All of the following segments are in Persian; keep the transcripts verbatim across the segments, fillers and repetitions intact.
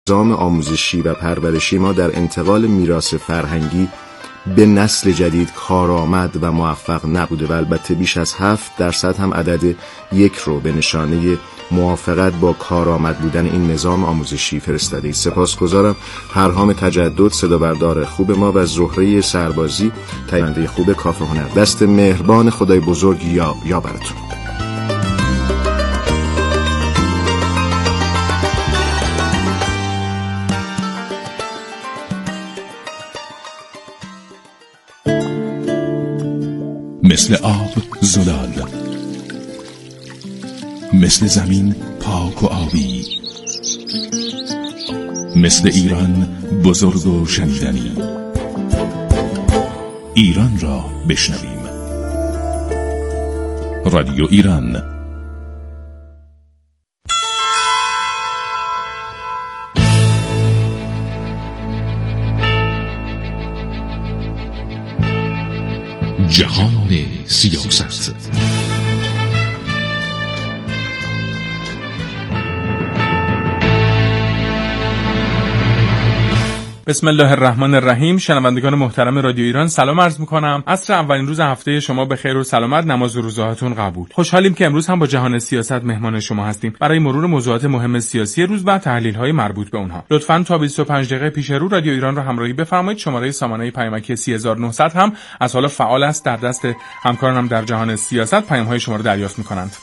نظام آموزشی و پرورشی ما در انتقال میراث فرهنگی به نسل جدید کارآمد و موفق نبوده و البته بیش از هفت درصد هم عدد یک رو به نشانه موافقت با کارآمد بودن این نظام آموزشی فرستاده. سپاسگزارم. پرهام تجدد صدابردار خوب ما و زهره سربازی تهیه‌کننده خوب کافه هنر. دست مهربان خدای بزرگ یا یا براتون. مثل آب زلال، مثل زمین پاک و آبی، مثل ایران بزرگ و شنیدنی. ایران را بشنویم. رادیو ایران. جهان سیاست. بسم الله الرحمن الرحیم. شنوندگان محترم رادیو ایران سلام عرض میکنم. عصر اولین روز هفته شما به خیر و سلامت، نماز و روزهاتون قبول. خوشحالیم که امروز هم با جهان سیاست مهمان شما هستیم برای مرور موضوعات مهم سیاسی روز و تحلیل های مربوط به اونها. لطفاً تا بیست و پنج دقیقه پیش رو رادیو ایران رو همراهی بفرمایید. شماره سامانه پیامکی سه هزار و نهصد هم از حالا فعال است. در دست همکارانم در جهان سیاست پیام های شما رو دریافت میکنند.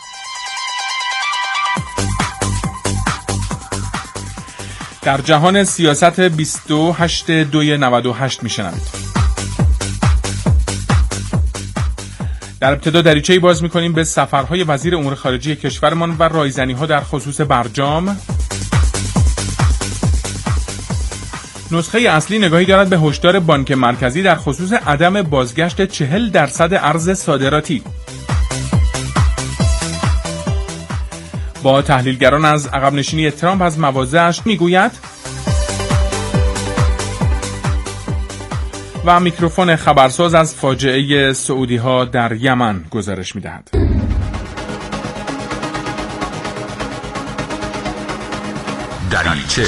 در جهان سیاست بیست و هشتم دوی نود و هشت میشنوید. در ابتدا دریچه‌ای باز می‌کنیم به سفرهای وزیر امور خارجه کشورمان و رایزنی‌ها در خصوص برجام. نسخه اصلی نگاهی دارد به هشدار بانک مرکزی در خصوص عدم بازگشت چهل درصد ارز صادراتی. با تحلیلگران از عقب نشینی ترامپ از مواضعش میگوید و میکروفون خبرساز از فاجعه سعودی ها در یمن گزارش میدهد. دریچه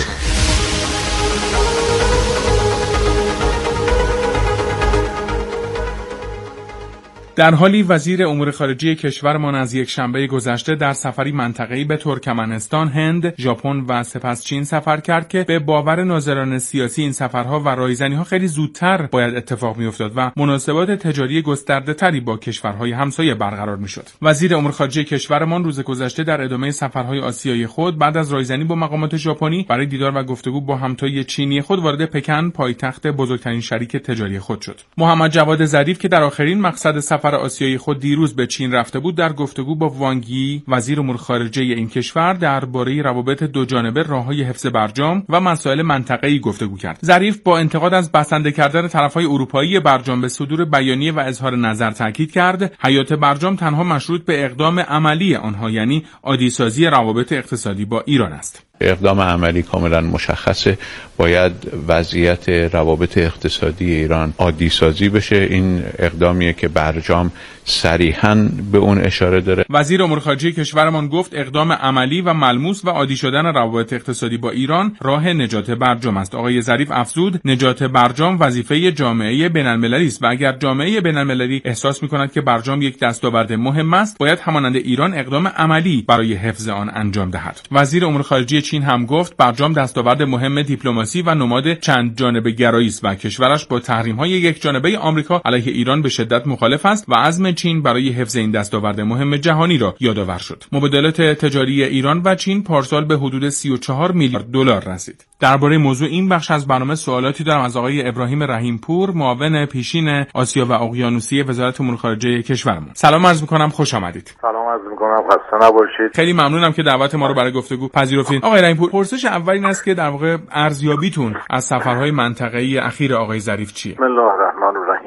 در حالی وزیر امور خارجه کشورمان از یک شنبه گذشته در سفری منطقه‌ای به ترکمنستان، هند، ژاپن و سپس چین سفر کرد که به باور ناظران سیاسی این سفرها و رایزنی‌ها خیلی زودتر باید اتفاق می‌افتاد و مناسبات تجاری گسترده‌تری با کشورهای همسایه برقرار می‌شد. وزیر امور خارجه کشورمان روز گذشته در ادامه سفرهای آسیایی خود بعد از رایزنی با مقامات ژاپنی برای دیدار و گفتگو با همتای چینی خود وارد پکن، پایتخت بزرگترین شریک تجاری خود شد. محمد جواد ظریف که در آخرین مقصد سفر آسیایی خود دیروز به چین رفته بود، در گفتگو با وانگ یی وزیر امور خارجه این کشور درباره روابط دو جانبه، راههای حفظ برجام و مسائل منطقه‌ای گفتگو کرد. ظریف با انتقاد از بسنده کردن طرف‌های اروپایی برجام به صدور بیانیه و اظهار نظر تاکید کرد حیات برجام تنها مشروط به اقدام عملی آنها، یعنی عادی‌سازی روابط اقتصادی با ایران است. اقدام عملی کاملا مشخصه. باید وضعیت روابط اقتصادی ایران عادی سازی بشه. این اقدامیه که برجام صریحاً به اون اشاره داره. وزیر امور خارجه کشورمان گفت اقدام عملی و ملموس و عادی شدن روابط اقتصادی با ایران راه نجات برجام است. آقای ظریف افزود نجات برجام وظیفه جامعه بین‌المللی است و اگر جامعه بین‌المللی احساس می‌کند که برجام یک دستاورد مهم است، باید همانند ایران اقدام عملی برای حفظ آن انجام دهد. وزیر امور خارجه چین هم گفت برجام دستاورد مهم دیپلماسی و نماد چند جانبه گرایی است و کشورش با تحریم‌های یک جانبه آمریکا علیه ایران به شدت مخالف است و عزم چین برای حفظ این دستاورد مهم جهانی را یادآور شد. مبادلات تجاری ایران و چین پارسال به حدود سی و چهار میلیارد دلار رسید. درباره موضوع این بخش از برنامه سوالاتی دارم از آقای ابراهیم رحیمپور، معاون پیشین آسیا و اقیانوسیه وزارت امور خارجه کشورمان. سلام عرض می‌کنم، خوش آمدید. سلام عرض می‌کنم، خسته نباشید. خیلی ممنونم که دعوت ما رو برای گفتگو پذیرفتید. آقای رحیمپور، پرسش اول این است که در واقع ارزیابیتون از سفرهای منطقه‌ای اخیر آقای ظریف چیه؟ بسم الله الرحمن الرحیم.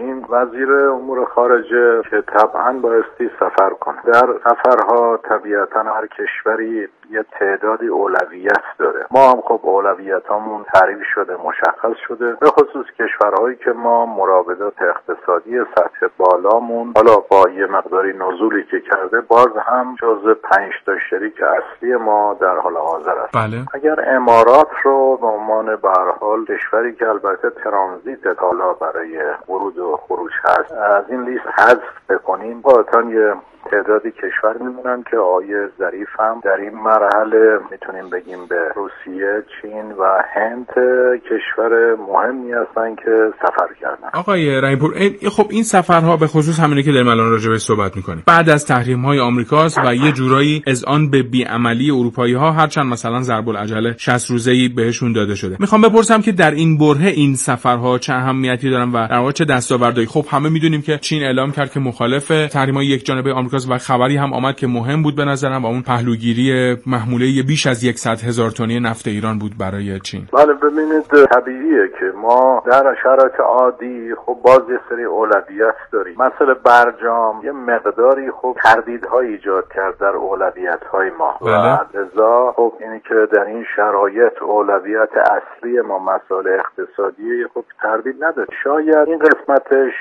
بدهیم، وزیر امور خارجه که طبعا بایستی سفر کنه. در سفرها طبیعتا هر کشوری یه تعدادی اولویت داره. ما هم خب اولویتامون تعریف شده، مشخص شده، به خصوص کشورهایی که ما مراودات اقتصادی سطح بالامون حالا با یه مقداری نزولی که کرده باز هم جزء پنج تا شریک اصلی ما در حال حاضر است. بله. اگر امارات رو به عنوان به هر حال کشوری که البته ترانزیت حالا برای ورود و خروج هست از این لیست حذف بکنیم، قاطعاً یه تعدادی کشور میمونن که آقای ظریف هم در این مرحله میتونیم بگیم به روسیه، چین و هند کشور مهمی هستن که سفر کردن. آقای رحیم‌پور، خب این سفرها به خصوص همینه که داریم الان راجع بهش صحبت میکنیم بعد از تحریم‌های آمریکاست و یه جورایی اذعان به بیعملی اروپایی‌ها، هرچند مثلا ضرب العجله شصت روزه‌ای بهشون داده شده. میخوام بپرسم که در این برهه این سفرها چه اهمیتی دارن و در واقع چه دستاوردهایی؟ خب همه میدونیم که چین اعلام کرد که مخالف تحریم‌های یک جانبه آمریکاست و خبری هم آمد که مهم بود به نظرم و اون پهلوگیری محموله بیش از صد هزار تنی نفت ایران بود برای چین. بله ببینید، طبیعیه که ما در شرایط عادی خب باز یه سری اولویت داریم. مثلا برجام یه مقداری خب تردیدهای ایجاد کرد در اولویت‌های ما. بله. و لذا خب اینی که در این شرایط اولویت اصلی ما مسائل اقتصادی خب تردید نداره. شاید این قسمتش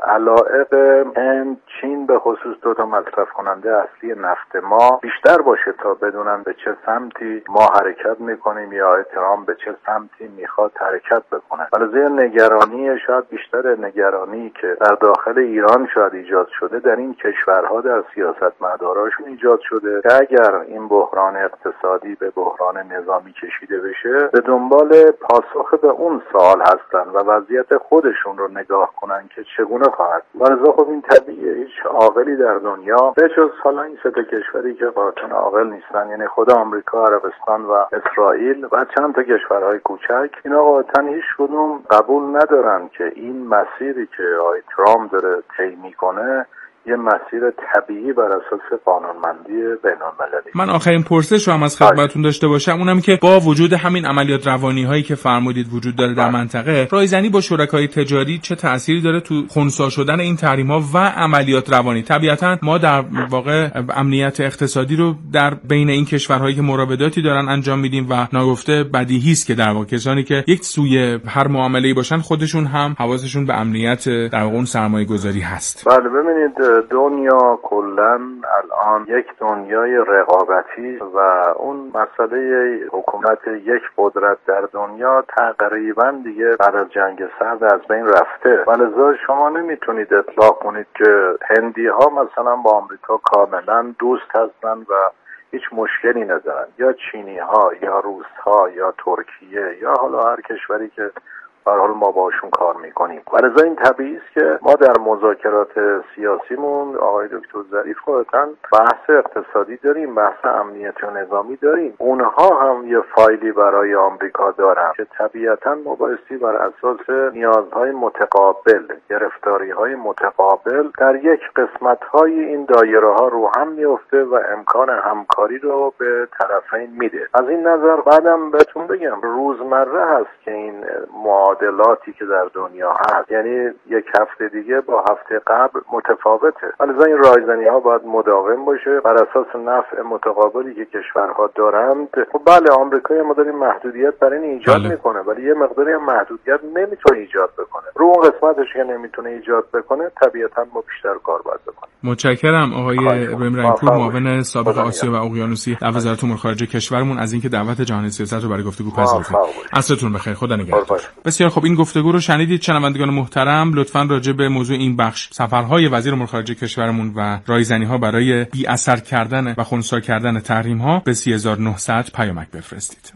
علایق هند، چین به خصوص دو تا مصرف کننده اصلی نفت ما بیشتر باشه تا بدونن به چه سمتی ما حرکت میکنیم یا احترام به چه سمتی میخواد حرکت بکنه. ولی نگرانی شاید بیشتر نگرانی که در داخل ایران شاید ایجاد شده در این کشورها در سیاستمداراشون ایجاد شده که اگر این بحران اقتصادی به بحران نظامی کشیده بشه به دنبال پاسخ به اون سوال هستن و وضعیت خودشون رو نگاه کنن که چگونه خواهد. ولی خب این طبیعیه، هیچ عاقلی در دنیا به جز حالا این سه تا کشوری که قاطعاً عاقل نیستن، یعنی خود آمریکا، عربستان و اسرائیل و چند تا کشورهای کوچک، اینا قاطعاً هیچ کدوم قبول ندارن که این مسیری که آقای ترامپ داره طی میکنه یه مسیر طبیعی بر اساس قانونمندی بین‌المللی. من آخرین پرسش رو هم از خدمتتون داشته باشم، اونم که با وجود همین عملیات روانی هایی که فرمودید وجود داره در منطقه، رایزنی با شرکای تجاری چه تأثیری داره تو خنثی شدن این تحریم‌ها و عملیات روانی؟ طبیعتاً ما در واقع امنیت اقتصادی رو در بین این کشورهایی که مراوداتی دارن انجام میدیم و ناگفته بدیهی است که در واقع کسانی که یک سوی هر معامله‌ای باشن خودشون هم حواسشون به امنیت در واقع اون سرمایه‌گذاری هست. بله ببینید، دنیا کلن الان یک دنیای رقابتی و اون مسئله حکومت یک قدرت در دنیا تقریبا دیگه بعد از جنگ سرد از بین رفته. ولذا شما نمیتونید اطلاق کنید که هندی ها مثلا با آمریکا کاملا دوست هستن و هیچ مشکلی ندارن، یا چینی ها یا روس ها یا ترکیه یا حالا هر کشوری که به هر حال ما باشون کار میکنیم. ولذا این طبیعی است که ما در مذاکرات سیاسیمون آقای دکتر ظریف خودتن بحث اقتصادی داریم، بحث امنیتی و نظامی داریم. اونها هم یه فایلی برای آمریکا دارن که طبیعتاً ما بایستی بر اساس نیازهای متقابل، گرفتاریهای متقابل در یک قسمت‌های این دایره‌ها رو هم میفته و امکان همکاری رو به طرفین میده. از این نظر بعدم بهتون بگم روزمره هست که این معادلاتی که در دنیا هست، یعنی یک هفته دیگه با هفته قبل متفاوته. ولی این رایزنی ها باید مداوم باشه بر اساس نفع متقابلی که کشورها دارند. خب بله آمریکا ما داریم محدودیت برای این ایجاد بله. میکنه، ولی یه مقداری هم محدودیت نمیتونه ایجاد بکنه. رو اون قسمتش که نمیتونه ایجاد بکنه طبیعتا ما بیشتر کار باید بکنیم. متشکرم آقای ابراهیم رحیم‌پور، معاون سابق آسیا و اقیانوسی در وزارت امور خارجه کشورمون، از اینکه دعوت جهانی سیاست رو برای گفتگو پذیرفتید. عصرتون بخیر، خدا نگهدار. بسیار خب، این گفتگو رو شنیدید شنوندگان محترم. لطفاً راجع به موضوع این بخش سفرهای وزیر امور خارجه کشورمون و رایزنی‌ها برای بی اثر کردن و خنثی کردن تحریم‌ها به سه هزار و نهصد پیامک بفرستید.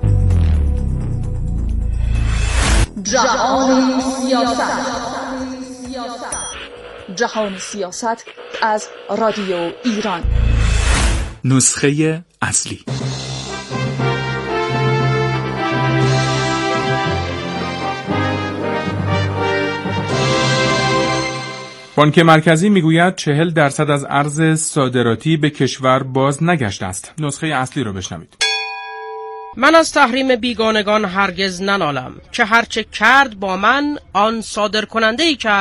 جهان سیاست. جهان سیاست از رادیو ایران. نسخه اصلی. بانک مرکزی میگوید چهل درصد از ارز صادراتی به کشور باز نگشته است. نسخه اصلی رو بشنوید. من از تحریم بیگانگان هرگز ننالم که هرچه کرد با من آن صادر کننده ای کرد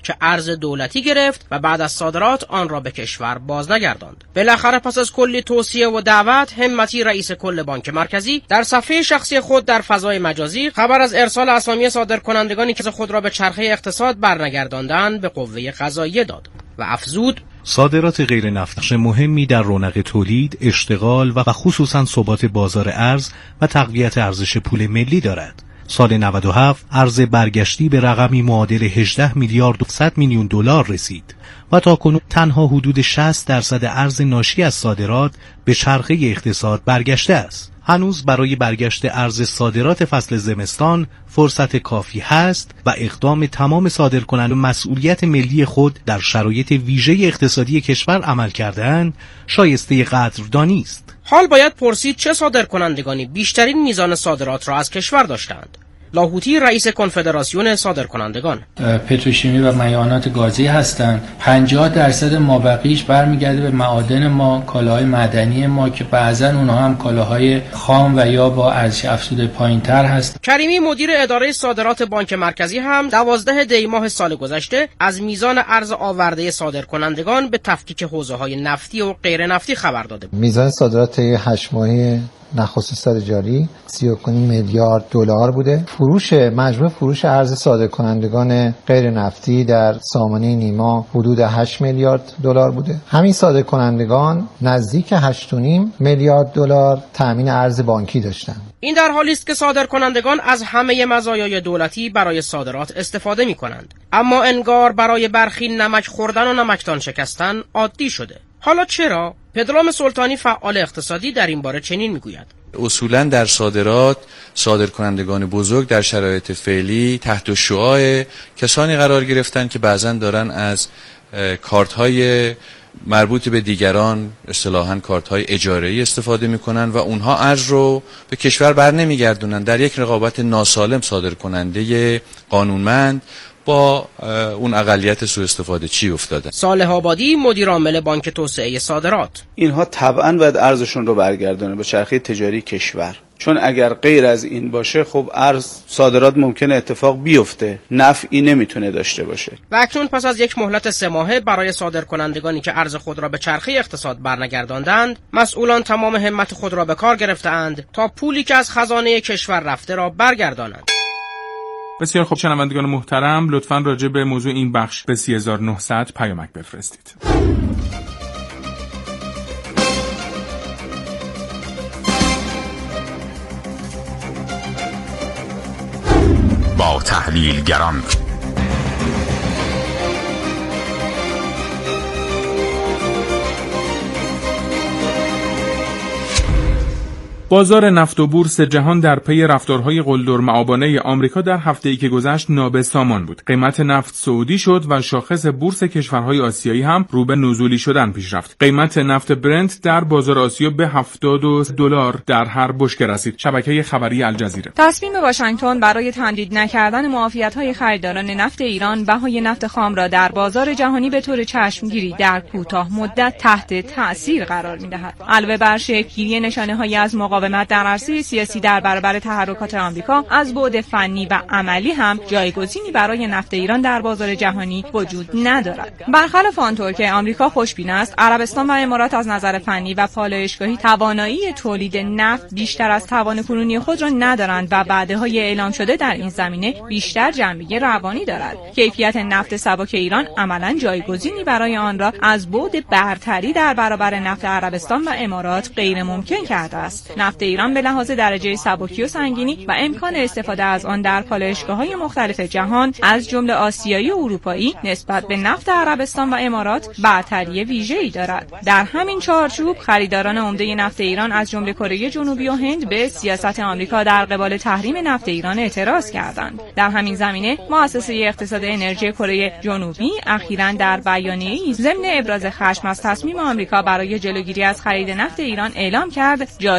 که ارز دولتی گرفت و بعد از صادرات آن را به کشور باز نگرداند. بالاخره پس از کلی توصیه و دعوت، همتی رئیس کل بانک مرکزی در صفحه شخصی خود در فضای مجازی خبر از ارسال اسامی صادرکنندگانی که خود را به چرخه اقتصاد برنگرداندند به قوه قضاییه داد و افزود: صادرات غیر نفت نقش مهمی در رونق تولید، اشتغال و خصوصا ثبات بازار ارز و تقویت ارزش پول ملی دارد. سال نود و هفت ارز برگشتی به رقمی معادل هجده میلیارد و صد میلیون دلار رسید و تاکنون تنها حدود شصت درصد ارز ناشی از صادرات به چرخه اقتصاد برگشته است. هنوز برای برگشت ارز صادرات فصل زمستان فرصت کافی هست و اقدام تمام صادرکنندگان مسئولیت ملی خود در شرایط ویژه اقتصادی کشور عمل کردن شایسته قدردانی است. حال باید پرسید چه صادرکنندگانی بیشترین میزان صادرات را از کشور داشتند؟ لاهوتی رئیس کنفدراسیون صادرکنندگان: پتروشیمی و معدنیات گازی هستند. پنجاه درصد مابقیش برمیگرده به معادن ما، کالاهای معدنی ما که بعضا اونها هم کالاهای خام و یا با ارزش افزوده پایینتر هست. کریمی مدیر اداره صادرات بانک مرکزی هم دوازده دی ماه سال گذشته از میزان ارز آورده صادرکنندگان به تفکیک حوزه‌های نفتی و غیر نفتی خبر داده بود. میزان صادرات هشت ماهه نخست سال جاری سی و پنج میلیارد دلار بوده. فروش مجموع فروش ارز صادرکنندگان غیر نفتی در سامانه نیما حدود هشت میلیارد دلار بوده. همین صادرکنندگان نزدیک هشت و نیم میلیارد دلار تامین ارز بانکی داشتند. این در حالی است که صادرکنندگان از همه مزایای دولتی برای صادرات استفاده می‌کنند، اما انگار برای برخی نمک خوردن و نمکتان شکستن عادی شده. حالا چرا؟ پدرام سلطانی فعال اقتصادی در این باره چنین میگوید: اصولاً در صادرات صادرکنندگان بزرگ در شرایط فعلی تحت شعاع کسانی قرار گرفتن که بعضاً دارن از کارت‌های مربوط به دیگران، اصطلاحاً کارت‌های اجاره‌ای استفاده می‌کنن و اونها ارز رو به کشور بر نمیگردونن. در یک رقابت ناسالم صادرکننده قانونمند با اون اقلیت سوء استفاده چی افتاده. صالح آبادی مدیر عامل بانک توسعه صادرات: اینها طبعاً باید ارزشون رو برگردونه به چرخه تجاری کشور، چون اگر غیر از این باشه خب ارز صادرات ممکنه اتفاق بیفته، نفعی نمیتونه داشته باشه. و اکنون پس از یک مهلت سه ماهه برای صادرکنندگانی که ارز خود را به چرخه اقتصاد برنگرداندند، مسئولان تمام همت خود را به کار گرفتند تا پولی که از خزانه کشور رفته را برگردانند. بسیار خوب شنوندگان محترم، لطفاً راجع به موضوع این بخش به سه هزار و نهصد پیامک بفرستید. با تحلیلگران بازار نفت و بورس جهان در پی رفتارهای قلدرمآبانه آمریکا در هفته‌ای که گذشت نابسامان بود. قیمت نفت صعودی شد و شاخص بورس کشورهای آسیایی هم رو به نزولی شدن پیش رفت. قیمت نفت برنت در بازار آسیا به هفتاد و دو دلار در هر بشکه رسید. شبکه خبری الجزیره: تصمیم واشنگتن برای تمدید نکردن معافیت‌های خریداران نفت ایران بهای نفت خام را در بازار جهانی به طور چشمگیری در کوتاه مدت تحت تأثیر قرار می‌دهد. علاوه بر شکل‌گیری نشانه‌هایی از مقاومت در عرصه سیاسی در برابر تحرکات آمریکا، از بعد فنی و عملی هم جایگزینی برای نفت ایران در بازار جهانی وجود ندارد. برخلاف آنطور که آمریکا خوشبین است، عربستان و امارات از نظر فنی و پالایشگاهی توانایی تولید نفت بیشتر از توان کنونی خود را ندارند و وعده‌های اعلام شده در این زمینه بیشتر جنبه روانی دارد. کیفیت نفت سبک ایران عملاً جایگزینی برای آن را از بعد برتری در برابر نفت عربستان و امارات غیر ممکن کرده است. نفت ایران به لحاظ درجه سبکی و سنگینی و امکان استفاده از آن در پالایشگاه‌های مختلف جهان از جمله آسیایی و اروپایی نسبت به نفت عربستان و امارات برتری ویژه‌ای دارد. در همین چارچوب خریداران عمده نفت ایران از جمله کره جنوبی و هند به سیاست آمریکا در قبال تحریم نفت ایران اعتراض کردند. در همین زمینه مؤسسه اقتصاد انرژی کره جنوبی اخیراً در بیانیه‌ای ضمن ابراز خشم از تصمیم آمریکا برای جلوگیری از خرید نفت ایران اعلام کرد جایگزین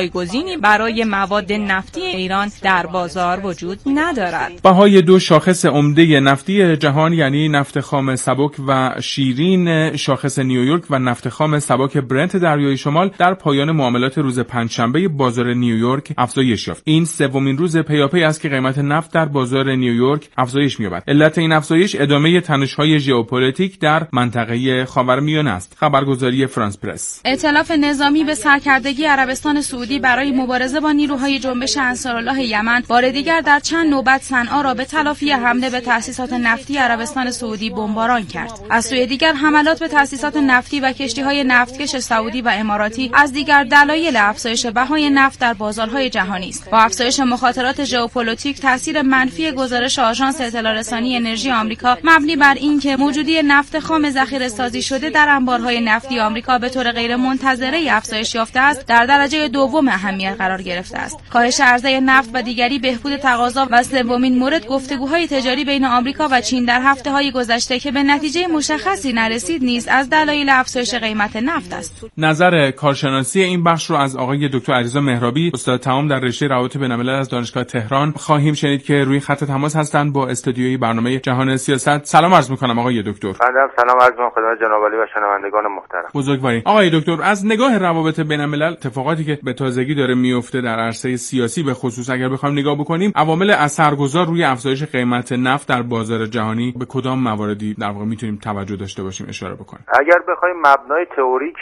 چنینی برای مواد نفتی ایران در بازار وجود ندارد. بهای دو شاخص عمده نفتی جهان یعنی نفت خام سبک و شیرین شاخص نیویورک و نفت خام سبک برنت دریای شمال در پایان معاملات روز پنجشنبه بازار نیویورک افزایش یافت. این سومین روز پیاپی است که قیمت نفت در بازار نیویورک افزایش می‌یابد. علت این افزایش ادامه تنش‌های ژئوپلیتیک در منطقه خاورمیانه است. خبرگزاری فرانس پرس. ائتلاف نظامی به سرکردگی عربستان سعودی برای مبارزه با نیروهای جنبش انصارالله یمن بار دیگر در چند نوبت صنعا را به تلافی حمله به تأسیسات نفتی عربستان سعودی بمباران کرد. از سوی دیگر حملات به تأسیسات نفتی و کشتی‌های نفتکش سعودی و اماراتی از دیگر دلایل افزایش بهای نفت در بازارهای جهانی است. با افزایش مخاطرات ژئوپلیتیک تاثیر منفی گزارش آژانس اطلاع رسانی انرژی آمریکا مبنی بر اینکه موجودی نفت خام ذخیره‌سازی شده در انبارهای نفتی آمریکا به طور غیرمنتظره افزایش یافته است، در درجه دوم اهمیت قرار گرفته است. کاهش عرضه نفت و دیگری بهبود تقاضا و سومین مورد گفتگوهای تجاری بین آمریکا و چین در هفته‌های گذشته که به نتیجه مشخصی نرسید نیز از دلایل افزایش قیمت نفت است. نظر کارشناسی این بخش رو از آقای دکتر علیرضا مهرابی، استاد تمام در رشته روابط بین‌الملل از دانشگاه تهران خواهیم شنید که روی خط تماس هستند با استودیوی برنامه جهان سیاست. سلام عرض می‌کنم آقای دکتر. بنده سلام عرض می‌کنم خدمت جناب عالی و شنوندگان محترم. بزرگواری. آقای دکتر، از نگاه روابط بین‌الملل اتفاقاتی که به تازگی داره میفته در عرصه سیاسی به خصوص اگر بخوایم نگاه بکنیم، عوامل اثرگذار روی افزایش قیمت نفت در بازار جهانی به کدام مواردی در واقع میتونیم توجه داشته باشیم، اشاره بکنیم؟ اگر بخوایم مبنای تئوریک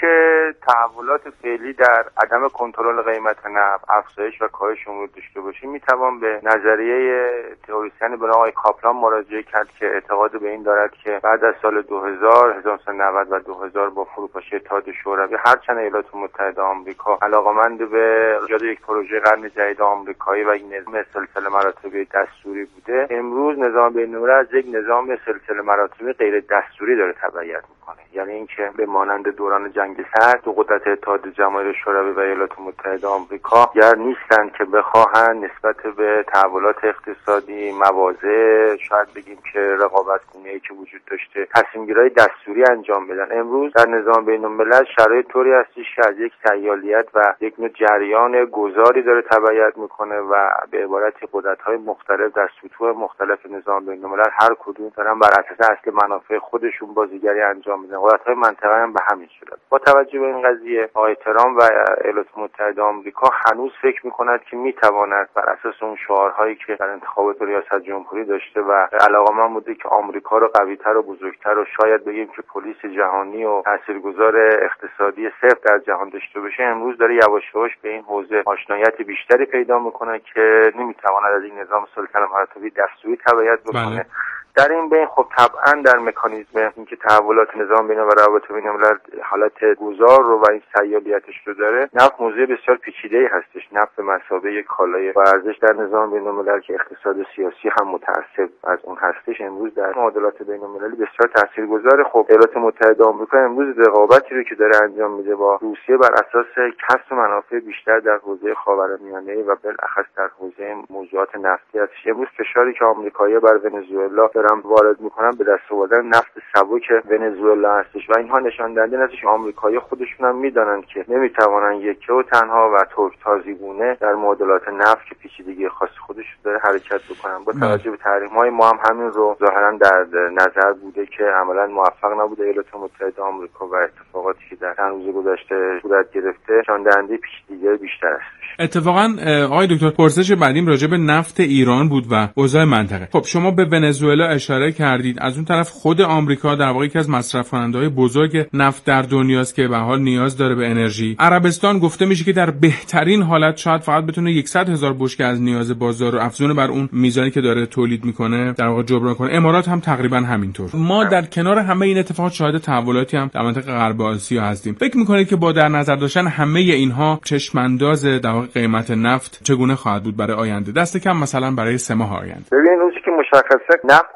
تحولات فعلی در عدم کنترل قیمت نفت، افزایش و کاهش اون رو داشته باشیم، میتوان به نظریه تئوریسین به نام آقای کاپلان مراجعه کرد که اعتقاد به این دارد که بعد از سال دو هزار، هزار و نهصد و نود و دو هزار با فروپاشی اتحاد شوروی هرچند ایالات متحده آمریکا علاقمند به ایجاد یک پروژه قرن جدید آمریکایی و یک نظام سلسله مراتبی دستوری بوده، امروز نظام بین‌الملل از یک نظام سلسله مراتبی غیر دستوری داره تبعیت میکنه. یعنی اینکه به مانند دوران جنگ سرد دو قدرت اتحاد جماهیر شوروی و ایالات متحده آمریکا گر نیستند که بخواهند نسبت به تحولات اقتصادی، مواضع، شاید بگیم که رقابت‌گونه‌ای که وجود داشته، تصمیم‌گیری‌های دستوری انجام بدن. امروز در نظام بین‌الملل شرایط طوری هستش که از یک سیالیت و یک نوع جریان گذاری داره تبعیت میکنه و به عبارتی قدرت‌های مختلف در سطوح مختلف نظام بین‌الملل هر کدوم دارن بر اساس اصل منافع خودشون بازیگری انجام میدن. قدرت‌های منطقه هم به همین صورت. با توجه به این قضیه آقای ترامپ و ایالات متحده آمریکا هنوز فکر می‌کند که می‌تواند بر اساس اون شعارهایی که در انتخابات ریاست جمهوری داشته و علاقه‌مند بوده که آمریکا رو قوی‌تر و بزرگتر و شاید بگیم که پلیس جهانی و تاثیرگذار اقتصادی صفر در جهان داشته باشه، امروز داره یواش یواش به این حوزه آشنایت بیشتری پیدا می‌کنه که نمی‌تواند از این نظام سلطنت مراتبی دستوری تبعیت بکنه. بله. در این بین خب طبعا در مکانیزم اینکه تحولات نظام بین و روابط بین‌الملل حالت گذار رو و این سیالیتش رو داره، نفت موضوع بسیار پیچیده‌ای هستش. نفت به مثابه یک کالای با ارزش در نظام بین‌الملل که اقتصاد سیاسی هم متأثر از اون هستش، امروز در معادلات بین‌المللی بسیار تاثیرگذاره. خب ایالات متحده آمریکا امروز رقابتی رو که داره انجام میده با روسیه بر اساس کسب منافع بیشتر در حوزه خاورمیانه و بالاخص در حوزه موضوعات نفتی است. امروز فشاری که آمریکایی‌ها بر ونزوئلا دارن وارد میکنن به دست آوردن نفت سبک ونزوئلا هستش و اینها نشان دهنده هستش آمریکایی‌ها خودشون هم میدونن که نمیتوانن یکه و تنها و ترکتازیگونه در معادلات نفت که پیچیدگی خاص خودش داره حرکت بکنن. با توجه به تحریم‌های ما هم همین رو ظاهرا در نظر بوده که عملاً موفق نبوده ایالات متحده آمریکا و اتفاقاتی که در چند روز گذشته صورت گرفته نشان دهنده پیچیدگی بیشتر است. اتفاقا آقای دکتر پرسش بعدیم راجع به نفت ایران بود و اوضاع منطقه. خب شما به ونزوئلا اشاره کردید، از اون طرف خود آمریکا در واقع یکی از مصرف کننده‌های بزرگ نفت در دنیاست که به حال نیاز داره به انرژی. عربستان گفته میشه که در بهترین حالت شاید فقط بتونه صد هزار بشکه از نیاز بازار رو افزون بر اون میزانی که داره تولید میکنه در واقع جبران کنه. امارات هم تقریبا همینطور. ما در کنار همه این اتفاقات شاهد تحولاتی هم در منطقه غرب آسیا هستیم. فکر میکنید که با در نظر داشتن همه اینها چشم انداز در واقع قیمت نفت چگونه خواهد بود برای آینده؟ دست کم مثلا برای سه ماه آینده. ببینید اون چیزی که مشخصه نفت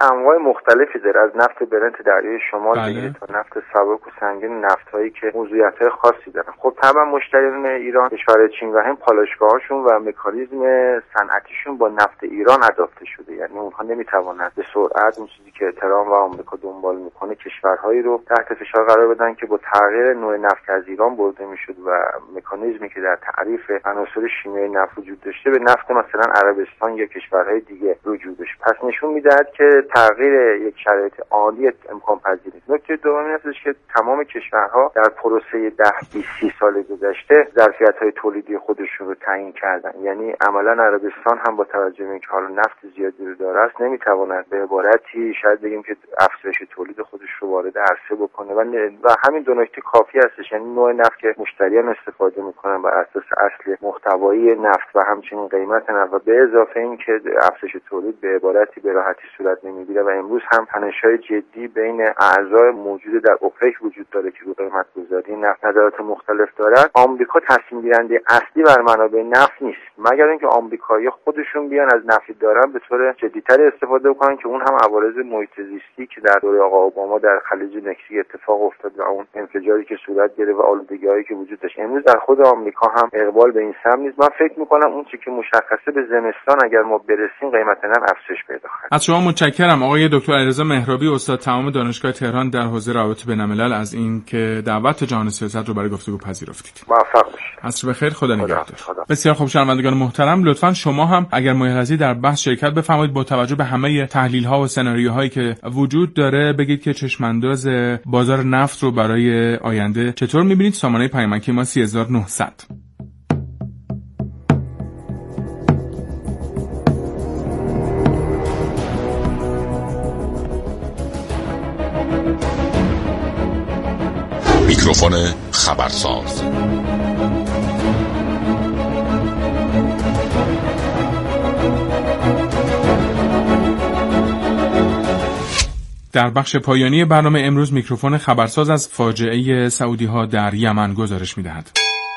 انواع مختلفی داره، از نفت برنت دریای شمال بله. بگیرید تا نفت سبک و سنگین، نفت‌هایی که موضوعیت‌های خاصی دارن. خب طبعا مشتریان ایران، کشور چین و هند، پالایشگاه‌هاشون و مکانیزم صنعتیشون با نفت ایران اداپته شده، یعنی اونها نمی‌توانند به سرعت اون چیزی که ترامپ و آمریکا دنبال میکنه کشورهایی رو تحت فشار قرار بدن که با تغییر نوع نفت از ایران برده میشد و مکانیزمی که در تعریف عناصر شیمیایی نفت وجود داشته به نفت مثلا عربستان یا کشورهای دیگه رجوع بشه. پس نشون میدهد که تغییر یک شرایط عالی امکان پذیر است. نکته دوم این است که تمام کشورها در پروسه ده بیست سی سال گذشته ظرفیت‌های تولیدی خودشون رو تعیین کردن، یعنی عملاً عربستان هم با توجه به اینکه حالا نفت زیادی رو داره است نمیتواند به عبارتی شاید بگیم که افزایش تولید خودش رو وارد عرصه بکنه و, و همین دو نکته کافی هستش، یعنی نوع نفت که مشتریان استفاده میکنن بر اساس اصل محتوایی نفت و همچنین قیمت نفت و به اضافه این که افزایش تولید به عبارتی به راحتی صورت نمیگیره و امروز هم تنش‌های جدی بین اعضای موجود در اوپک وجود داره که رو قیمت گذاری نفت نظرات مختلف دارد. آمریکا تصمیم گیرنده اصلی بر منابع نفت نیست، مگر اینکه آمریکایی‌ها خودشون بیان از نفتی دارن به طور جدی‌تر استفاده بکنن که اون هم عوارض محیط زیستی که در دوره آقا اوباما در خلیج مکزیک اتفاق افتاد و اون انفجاری که صورت گرفت و آلودگی‌هایی که وجود داشت امروز در خود آمریکا هم اقبال به این سمت نیست. من فکر می‌کنم اون چیزی که مشخصه به زمستان اگر ما برسیم قیمت نفت افزایش پیدا خواهد. از شما متشکرم آقای دکتر علیرضا مهرابی، استاد تمام دانشگاه تهران در حوزه روابط بین‌الملل، از این که دعوت جهان سیاست رو برای گفتگو پذیرفتید. موفق باشید. عصر بخیر، خدا نگهدار. بسیار خوب، شنوندگان محترم، لطفاً شما هم اگر میل هستید در بحث شرکت بفرمایید. با توجه به همه تحلیل‌ها و سناریوهایی که وجود داره بگید که چشم‌انداز بازار نفت رو برای آینده چطور می‌بینید. سامانه پیامکی ما سه هزار و نهصد. میکروفون خبرساز. در بخش پایانی برنامه امروز میکروفون خبرساز از فاجعه سعودی‌ها در یمن گزارش می‌دهد.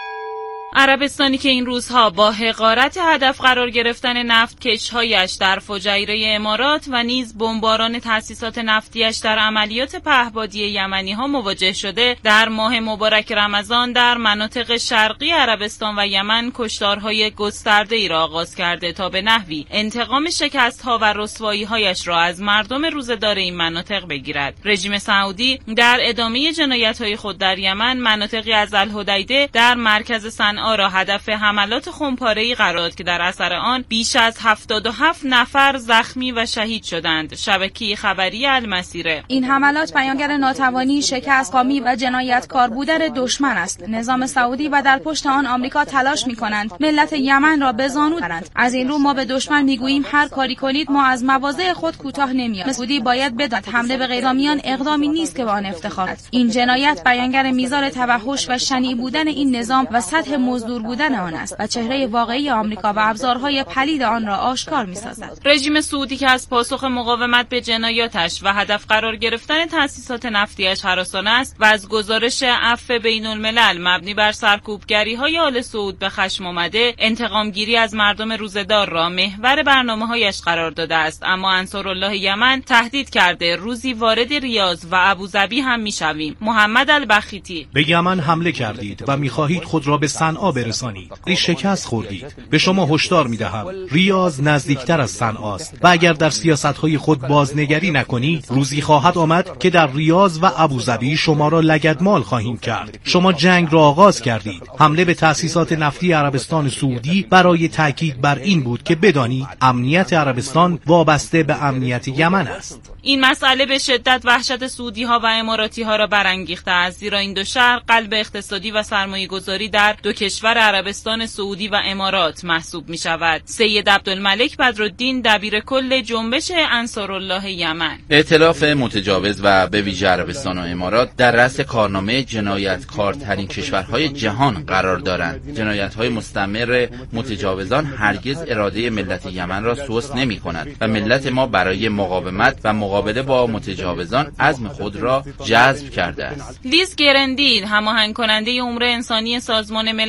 عربستانی که این روزها با حقارت هدف قرار گرفتن نفت کش‌هایش در فجایره امارات و نیز بمباران تأسیسات نفتیش در عملیات پهپادی یمنی‌ها مواجه شده، در ماه مبارک رمضان در مناطق شرقی عربستان و یمن کشتارهای گسترده‌ای را آغاز کرده تا به نحوی انتقام شکست‌ها و رسوایی‌هایش را از مردم روزه‌دار این مناطق بگیرد. رژیم سعودی در ادامه جنایت‌های خود در یمن مناطقی از الحدیده در مرکز صنعا را هدف حملات خونپاره‌ای قرار داد که در اثر آن بیش از هفتاد و هفت نفر زخمی و شهید شدند. شبکه خبری المسیره: این حملات بیانگر ناتوانی، شکست کامی و جنایتکار بودن دشمن است. نظام سعودی و در پشت آن آمریکا تلاش می‌کنند ملت یمن را به زانو برند. از این رو ما به دشمن می‌گوییم هر کاری کنید ما از مواضع خود کوتاه نمی‌آییم. سعودی باید بداند حمله به غیرامیان اقدامی نیست که به آن افتخار است. این جنایت بیانگر میزان توحش و شنیع بودن این نظام و سطح مزدور بودن آن است و چهره واقعی آمریکا و ابزارهای پلید آن را آشکار می‌سازد. رژیم سعودی که از پاسخ مقاومت به جنایاتش و هدف قرار گرفتن تأسیسات نفتیش هراسان است و از گزارش عفو بین‌الملل مبنی بر سرکوبگری‌های آل سعود به خشم آمده، انتقامگیری از مردم روزه‌دار را محور برنامه‌هایش قرار داده است. اما انصارالله یمن تهدید کرده روزی وارد ریاض و ابوظبی هم می‌شویم. محمد البخیتی: به یمن حمله کردید و می‌خواهید خود را به صنعا برسانید. شکست خوردید. به شما هشدار می‌دهم ریاض نزدیکتر از صنعا است و اگر در سیاست‌های خود بازنگری نکنید روزی خواهد آمد که در ریاض و ابوظبی شما را لگدمال خواهیم کرد. شما جنگ را آغاز کردید. حمله به تأسیسات نفتی عربستان سعودی برای تاکید بر این بود که بدانید امنیت عربستان وابسته به امنیت یمن است. این مسئله به شدت وحشت سعودی‌ها و اماراتی‌ها را برانگیخته است، زیرا این دو شهر قلب اقتصادی و سرمایه‌گذاری در دو کشور عربستان سعودی و امارات محسوب می‌شود. سید عبدالملک بدرالدین دبیر کل جنبش انصارالله یمن: ائتلاف متجاوز و به ویژه عربستان و امارات در رأس کارنامه جنایتکارترین کشورهای جهان قرار دارند. جنایت‌های مستمر متجاوزان هرگز اراده ملت یمن را سوس نمی‌کند و ملت ما برای مقاومت و مقابله با متجاوزان عزم خود را جذب کرده است. لیز گرندین، هماهنگ کننده امور انسانی سازمان ملل،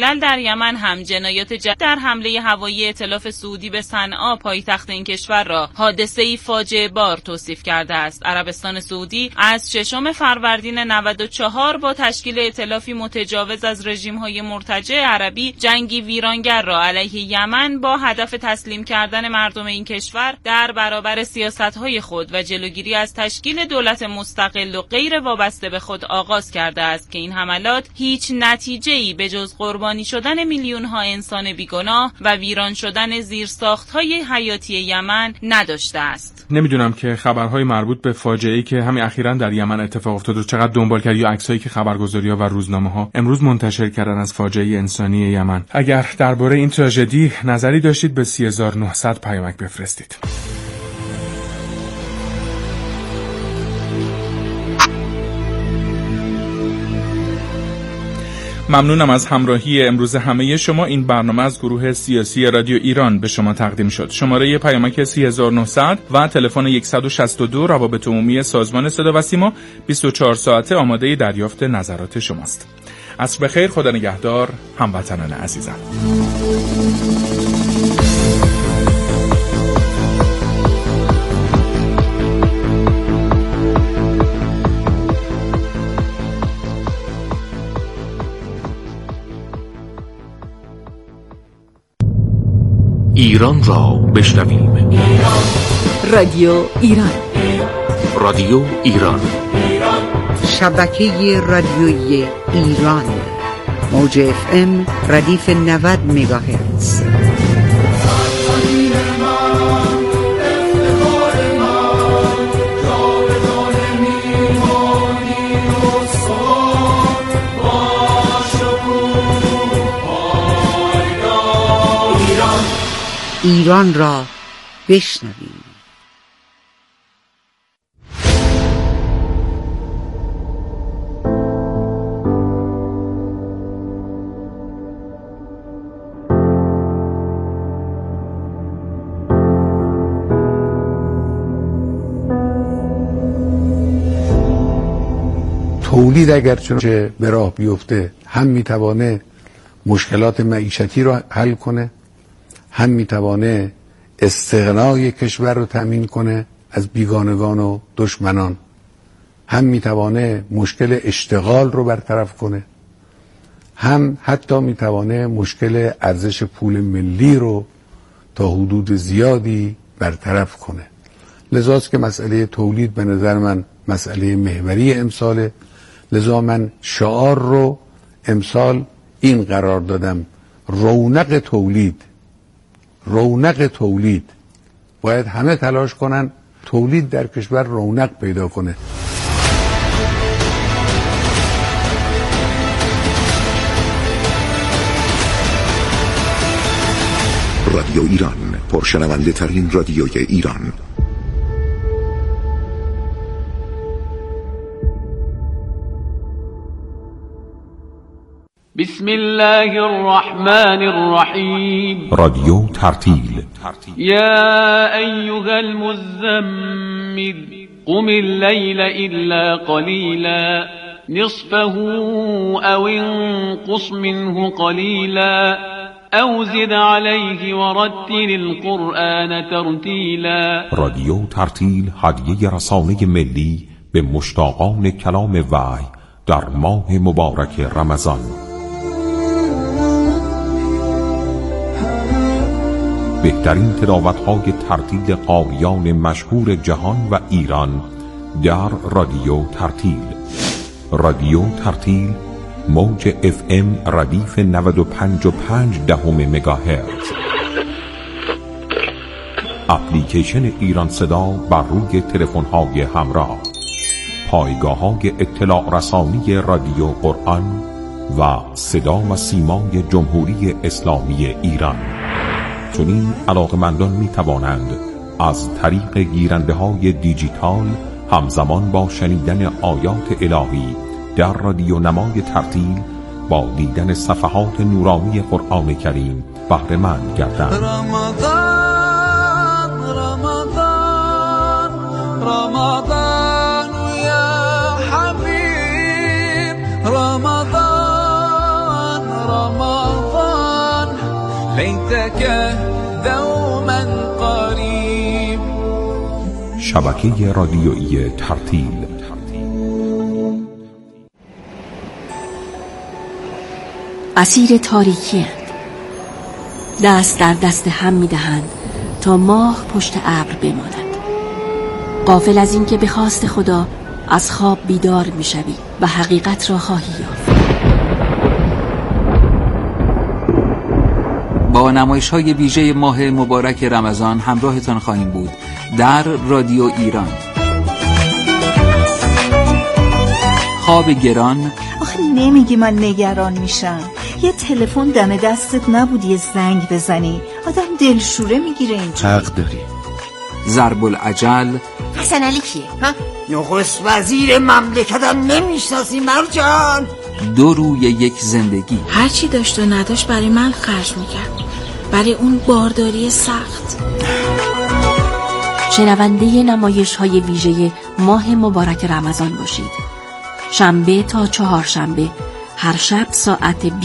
بین‌الملل در یمن هم جنایات جدید در حمله هوایی ائتلاف سعودی به صنعا پایتخت این کشور را حادثه‌ای فاجعه بار توصیف کرده است. عربستان سعودی از ششم فروردین نود و چهار با تشکیل ائتلافی متجاوز از رژیم‌های مرتجع عربی جنگی ویرانگر را علیه یمن با هدف تسلیم کردن مردم این کشور در برابر سیاست‌های خود و جلوگیری از تشکیل دولت مستقل و غیر وابسته به خود آغاز کرده است که این حملات هیچ نتیجه‌ای به جز قربانی شدن میلیون‌ها انسان بیگناه و ویران شدن زیرساخت‌های حیاتی یمن نداشته است. نمیدونم که خبرهای مربوط به فاجعه‌ای که همین اخیراً در یمن اتفاق افتاد و چقدر دنبال کردی یا عکسایی که خبرگزاری‌ها و روزنامه‌ها امروز منتشر کردن از فاجعه انسانی یمن. اگر درباره این تراژدی نظری داشتید به سه هزار و نهصد پیامک بفرستید. ممنونم از همراهی امروز همه شما. این برنامه از گروه سیاسی رادیو ایران به شما تقدیم شد. شماره پیامک سه هزار و نهصد و تلفن صد و شصت و دو روابط عمومی سازمان صدا و سیما بیست و چهار ساعته آماده دریافت نظرات شماست. عصر بخیر، خدا نگهدار هموطنان عزیزم. ایران را بشنویم. رادیو ایران. رادیو ایران. شبکه رادیویی ایران. موج اف ام ردیف نود مگاهرتز. ایران را بشنویم. تولید اگرچه به راه بیفته هم میتوانه مشکلات معیشتی رو حل کنه، هم میتوانه استغنای کشور رو تامین کنه از بیگانگان و دشمنان، هم میتوانه مشکل اشتغال رو برطرف کنه، هم حتی میتوانه مشکل ارزش پول ملی رو تا حدود زیادی برطرف کنه. لذاست که مسئله تولید به نظر من مسئله محوری امساله. لذا من شعار رو امسال این قرار دادم: رونق تولید. رونق تولید باید همه تلاش کنن تولید در کشور رونق پیدا کنه. رادیو ایران، پرشنونده ترین رادیوی ایران. بسم الله الرحمن الرحیم. رادیو ترتیل. یا ایها المزمل قم اللیل الا قلیلا نصفه او انقص منه قلیلا او زد علیه ورتل القرآن ترتیلا. رادیو ترتیل هدیه رسانه ملی به مشتاقان کلام وحی در ماه مبارک رمضان. بهترین تلاوت‌های ترتیل قاریان مشهور جهان و ایران در رادیو ترتیل. رادیو ترتیل موج اف ام ردیف نود و پنج و پنج دهم مگاهرتز. اپلیکیشن ایران صدا بر روی تلفن‌های همراه. پایگاه‌های اطلاع رسانی رادیو قرآن و صدا و سیمای جمهوری اسلامی ایران. چنین علاقمندان می توانند از طریق گیرنده های دیجیتال همزمان با شنیدن آیات الهی در رادیو نمای ترتیل با دیدن صفحات نورانی قرآن کریم بهره مند گردند. رمضان رمضان رمضان یا حبیب رمضان رمضان وحدك دوما قريب. شبکه رادیویی ترتیل. اسیر تاریکی اند. دست در دست هم می دهند تا ماه پشت ابر بماند. غافل از این که به خواست خدا از خواب بیدار می شوی و حقیقت را خواهی یافت. با نمایش های ویژه ماه مبارک رمضان همراهتان خواهیم بود در رادیو ایران. خواب گران. آخه نمیگی من نگران میشم؟ یه تلفن دم دستت نبود یه زنگ بزنی؟ آدم دلشوره میگیره اینجا. حق داری. ضرب العجل. حسن علی کیه؟ ها؟ نخست وزیر مملکتم نمیشناسی مرجان؟ دو روی یک زندگی. هرچی داشت و نداشت برای من خرج میکرد، برای اون بارداری سخت. شنونده نمایش های ویژه ماه مبارک رمضان باشید. شنبه تا چهارشنبه هر شب ساعت